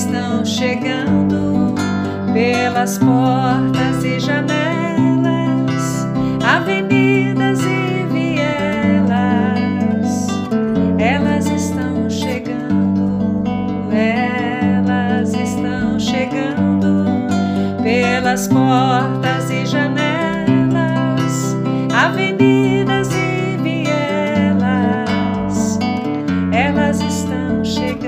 estão chegando pelas portas e janelas, avenidas e vielas. Elas estão chegando, elas estão chegando pelas portas e janelas, avenidas e vielas. Elas estão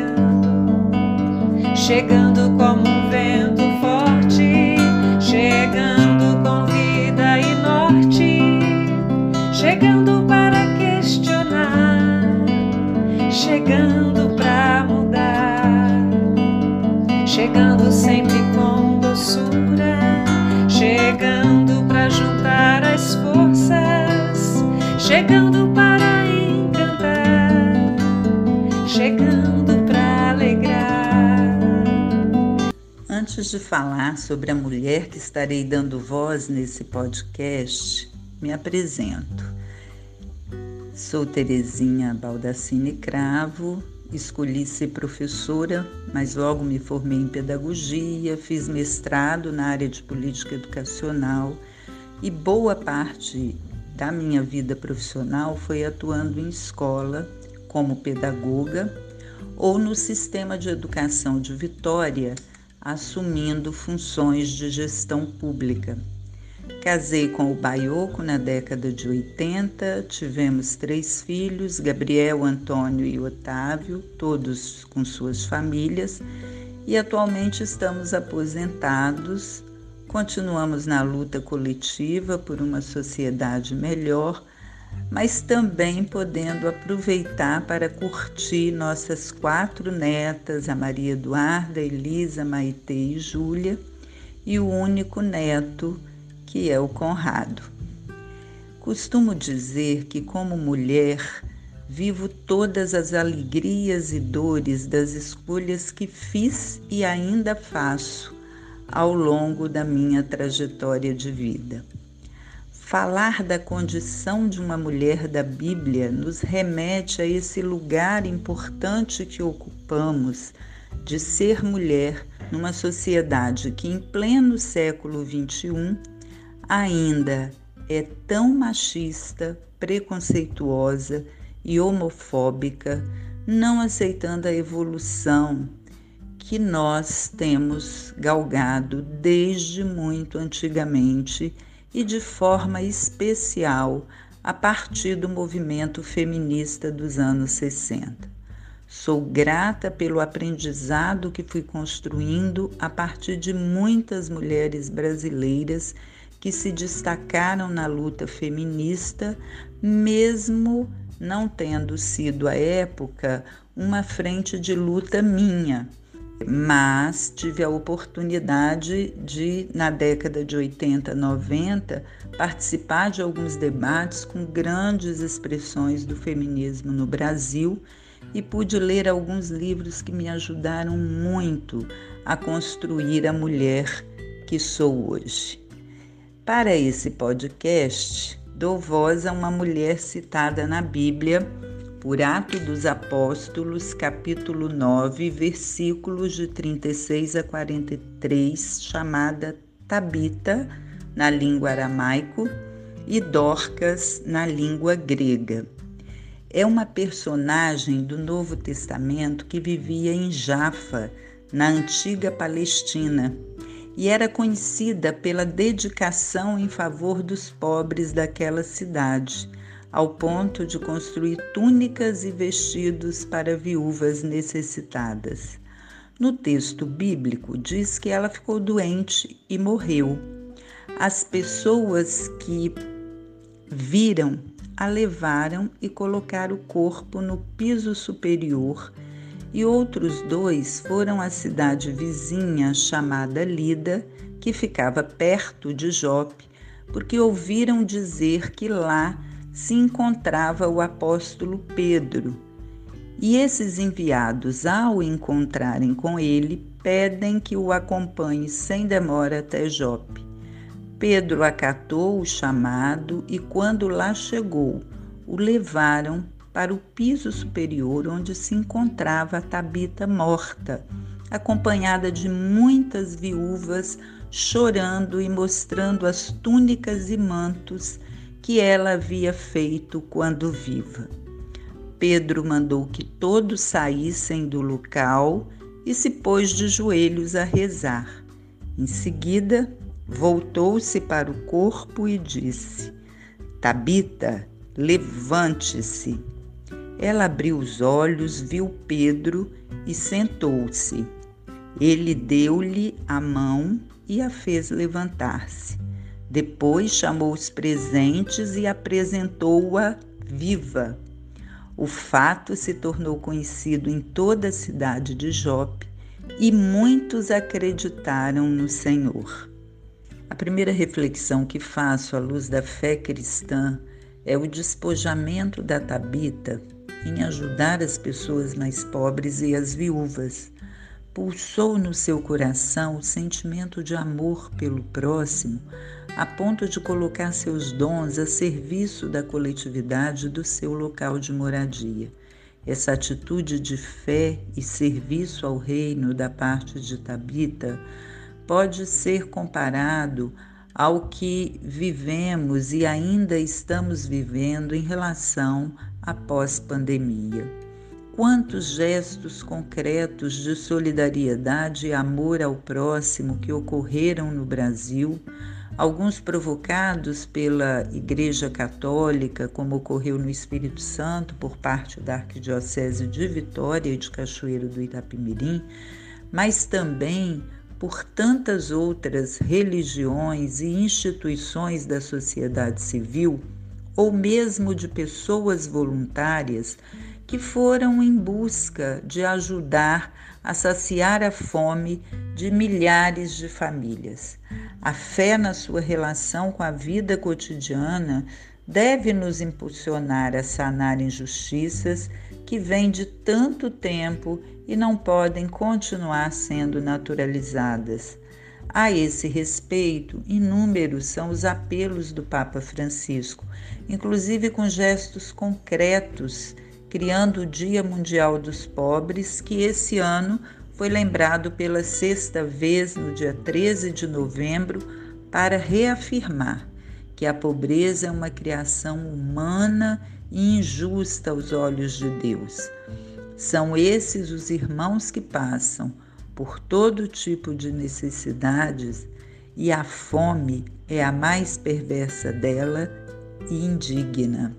chegando como um vento forte, chegando com vida e norte, chegando para questionar, chegando para mudar, chegando sempre com doçura, chegando para juntar as forças, chegando para encantar, chegando para alegrar. Antes de falar sobre a mulher que estarei dando voz nesse podcast, me apresento. Sou Terezinha Baldacini Cravo, escolhi ser professora, mas logo me formei em pedagogia, fiz mestrado na área de política educacional e boa parte da minha vida profissional foi atuando em escola como pedagoga ou no sistema de educação de Vitória, assumindo funções de gestão pública. Casei com o Baioco na década de 80, tivemos 3 filhos, Gabriel, Antônio e Otávio, todos com suas famílias, e atualmente estamos aposentados, continuamos na luta coletiva por uma sociedade melhor, mas também podendo aproveitar para curtir nossas 4 netas, a Maria Eduarda, Elisa, Maitê e Júlia, e o único neto, que é o Conrado. Costumo dizer que, como mulher, vivo todas as alegrias e dores das escolhas que fiz e ainda faço ao longo da minha trajetória de vida. Falar da condição de uma mulher da Bíblia nos remete a esse lugar importante que ocupamos de ser mulher numa sociedade que, em pleno século XXI, ainda é tão machista, preconceituosa e homofóbica, não aceitando a evolução que nós temos galgado desde muito antigamente e de forma especial a partir do movimento feminista dos anos 60. Sou grata pelo aprendizado que fui construindo a partir de muitas mulheres brasileiras que se destacaram na luta feminista, mesmo não tendo sido à época uma frente de luta minha. Mas tive a oportunidade de, na década de 80, 90, participar de alguns debates com grandes expressões do feminismo no Brasil e pude ler alguns livros que me ajudaram muito a construir a mulher que sou hoje. Para esse podcast, dou voz a uma mulher citada na Bíblia por Atos dos Apóstolos, capítulo 9, versículos de 36 a 43, chamada Tabita, na língua aramaico, e Dorcas, na língua grega. É uma personagem do Novo Testamento que vivia em Jafa, na antiga Palestina, e era conhecida pela dedicação em favor dos pobres daquela cidade, ao ponto de construir túnicas e vestidos para viúvas necessitadas. No texto bíblico, diz que ela ficou doente e morreu. As pessoas que viram a levaram e colocaram o corpo no piso superior, e outros 2 foram à cidade vizinha chamada Lida, que ficava perto de Jope, porque ouviram dizer que lá se encontrava o apóstolo Pedro. E esses enviados, ao encontrarem com ele, pedem que o acompanhe sem demora até Jope. Pedro acatou o chamado e, quando lá chegou, o levaram para o piso superior, onde se encontrava a Tabita morta, acompanhada de muitas viúvas chorando e mostrando as túnicas e mantos que ela havia feito quando viva. Pedro mandou que todos saíssem do local e se pôs de joelhos a rezar. Em seguida, voltou-se para o corpo e disse: Tabita, levante-se. Ela abriu os olhos, viu Pedro e sentou-se. Ele deu-lhe a mão e a fez levantar-se. Depois chamou os presentes e apresentou-a viva. O fato se tornou conhecido em toda a cidade de Jope e muitos acreditaram no Senhor. A primeira reflexão que faço à luz da fé cristã é o despojamento da Tabita em ajudar as pessoas mais pobres e as viúvas. Pulsou no seu coração o sentimento de amor pelo próximo, a ponto de colocar seus dons a serviço da coletividade do seu local de moradia. Essa atitude de fé e serviço ao reino da parte de Tabita pode ser comparado ao que vivemos e ainda estamos vivendo em relação à pós-pandemia. Quantos gestos concretos de solidariedade e amor ao próximo que ocorreram no Brasil, alguns provocados pela Igreja Católica, como ocorreu no Espírito Santo por parte da Arquidiocese de Vitória e de Cachoeiro do Itapemirim, mas também por tantas outras religiões e instituições da sociedade civil, ou mesmo de pessoas voluntárias que foram em busca de ajudar a saciar a fome de milhares de famílias. A fé na sua relação com a vida cotidiana deve nos impulsionar a sanar injustiças que vêm de tanto tempo e não podem continuar sendo naturalizadas. A esse respeito, inúmeros são os apelos do Papa Francisco, inclusive com gestos concretos, criando o Dia Mundial dos Pobres, que esse ano foi lembrado pela 6ª vez no dia 13 de novembro, para reafirmar que a pobreza é uma criação humana e injusta aos olhos de Deus. São esses os irmãos que passam por todo tipo de necessidades e a fome é a mais perversa dela e indigna.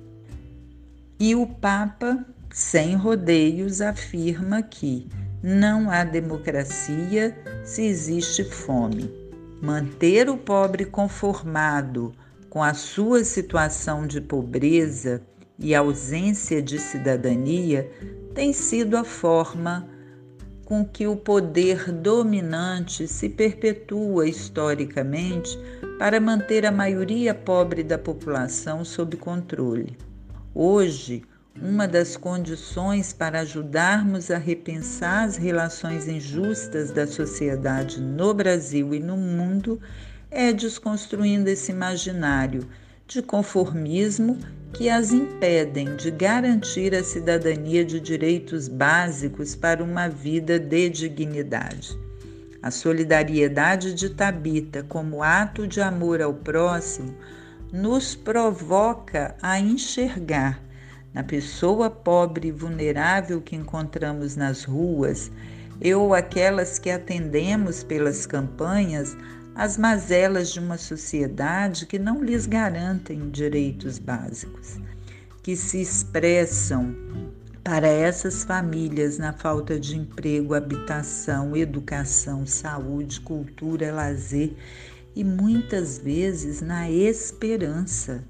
E o Papa, sem rodeios, afirma que não há democracia se existe fome. Manter o pobre conformado com a sua situação de pobreza e ausência de cidadania tem sido a forma com que o poder dominante se perpetua historicamente para manter a maioria pobre da população sob controle. Hoje, uma das condições para ajudarmos a repensar as relações injustas da sociedade no Brasil e no mundo é desconstruindo esse imaginário de conformismo que as impedem de garantir a cidadania de direitos básicos para uma vida de dignidade. A solidariedade de Tabita como ato de amor ao próximo nos provoca a enxergar na pessoa pobre e vulnerável que encontramos nas ruas ou aquelas que atendemos pelas campanhas as mazelas de uma sociedade que não lhes garantem direitos básicos, que se expressam para essas famílias na falta de emprego, habitação, educação, saúde, cultura, lazer e muitas vezes na esperança,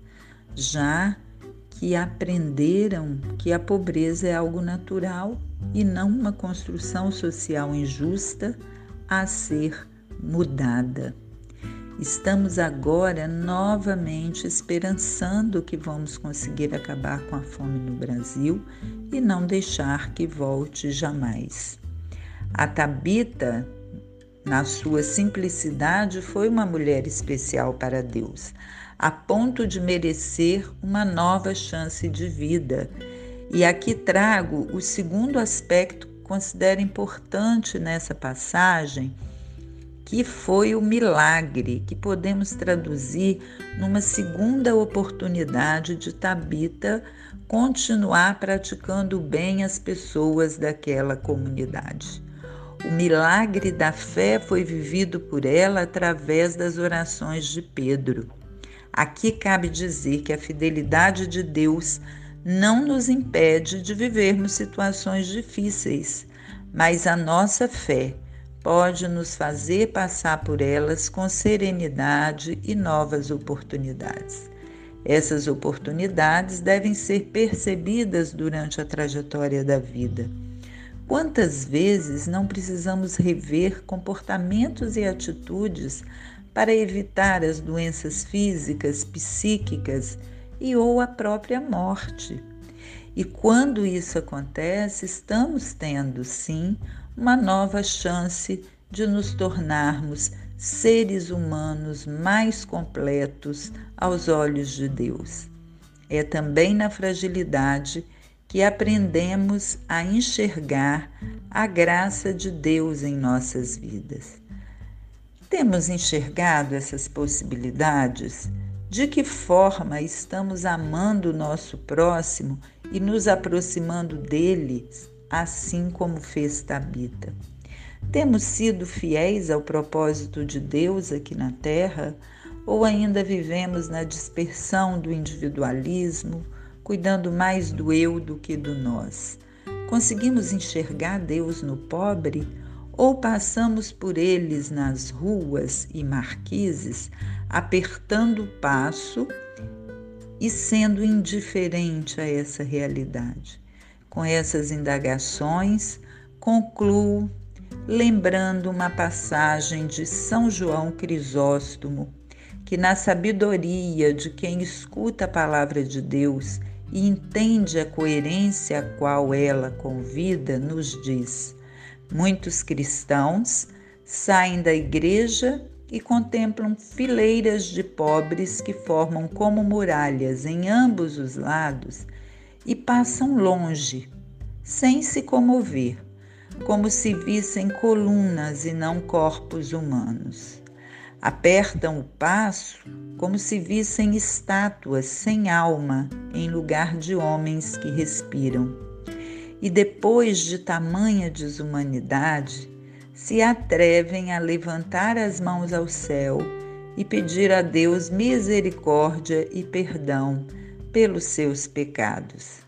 já que aprenderam que a pobreza é algo natural e não uma construção social injusta a ser mudada. Estamos agora novamente esperançando que vamos conseguir acabar com a fome no Brasil e não deixar que volte jamais. A Tabita, na sua simplicidade, foi uma mulher especial para Deus, a ponto de merecer uma nova chance de vida. E aqui trago o segundo aspecto considero importante nessa passagem, que foi o milagre, que podemos traduzir numa segunda oportunidade de Tabita continuar praticando bem as pessoas daquela comunidade. O milagre da fé foi vivido por ela através das orações de Pedro. Aqui cabe dizer que a fidelidade de Deus não nos impede de vivermos situações difíceis, mas a nossa fé pode nos fazer passar por elas com serenidade e novas oportunidades. Essas oportunidades devem ser percebidas durante a trajetória da vida. Quantas vezes não precisamos rever comportamentos e atitudes para evitar as doenças físicas, psíquicas e ou a própria morte? E quando isso acontece, estamos tendo, sim, uma nova chance de nos tornarmos seres humanos mais completos aos olhos de Deus. É também na fragilidade que aprendemos a enxergar a graça de Deus em nossas vidas. Temos enxergado essas possibilidades? De que forma estamos amando o nosso próximo e nos aproximando dele, assim como fez Tabita? Temos sido fiéis ao propósito de Deus aqui na Terra ou ainda vivemos na dispersão do individualismo, cuidando mais do eu do que do nós? Conseguimos enxergar Deus no pobre ou passamos por eles nas ruas e marquises, apertando o passo e sendo indiferente a essa realidade? Com essas indagações, concluo lembrando uma passagem de São João Crisóstomo, que na sabedoria de quem escuta a palavra de Deus e entende a coerência a qual ela convida, nos diz: muitos cristãos saem da igreja e contemplam fileiras de pobres que formam como muralhas em ambos os lados e passam longe, sem se comover, como se vissem colunas e não corpos humanos. Apertam o passo como se vissem estátuas sem alma em lugar de homens que respiram. E depois de tamanha desumanidade, se atrevem a levantar as mãos ao céu e pedir a Deus misericórdia e perdão pelos seus pecados.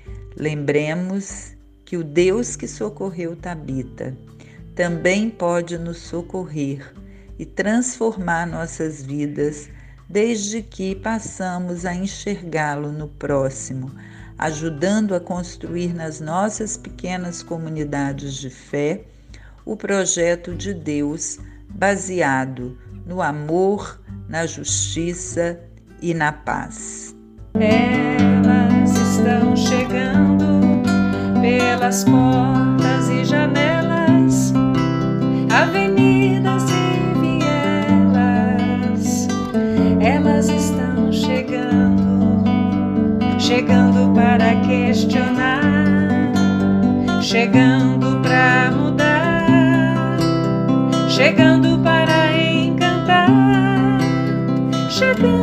Lembremos que o Deus que socorreu Tabita também pode nos socorrer e transformar nossas vidas, desde que passamos a enxergá-lo no próximo, ajudando a construir nas nossas pequenas comunidades de fé o projeto de Deus baseado no amor, na justiça e na paz. Elas estão chegando pelas portas e janelas, avenidas e vielas. Elas estão chegando para questionar, chegando para mudar, chegando para encantar, chegando